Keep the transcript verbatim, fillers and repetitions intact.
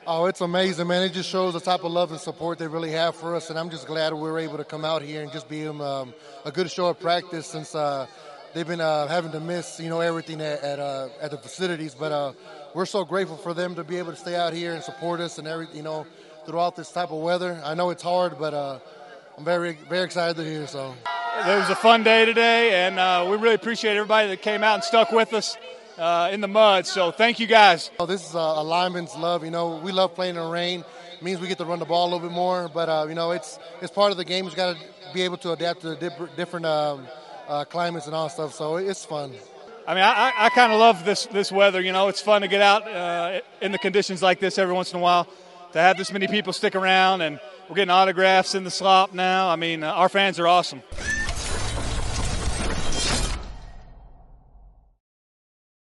Oh, it's amazing, man. It just shows the type of love and support they really have for us, and I'm just glad we were able to come out here and just be um, a good show of practice since uh, they've been uh, having to miss, you know, everything at at, uh, at the facilities. But uh, we're so grateful for them to be able to stay out here and support us and every, you know, throughout this type of weather. I know it's hard, but uh, I'm very, very excited to hear. So it was a fun day today, and uh, we really appreciate everybody that came out and stuck with us uh, in the mud. So thank you guys. Oh, this is a lineman's love. You know, we love playing in the rain. It means we get to run the ball a little bit more. But uh, you know, it's it's part of the game. We've got to be able to adapt to the different um, uh, climates and all stuff. So it's fun. I mean, I, I kind of love this this weather. You know, it's fun to get out uh, in the conditions like this every once in a while. To have this many people stick around, and we're getting autographs in the slop now. I mean, uh, our fans are awesome.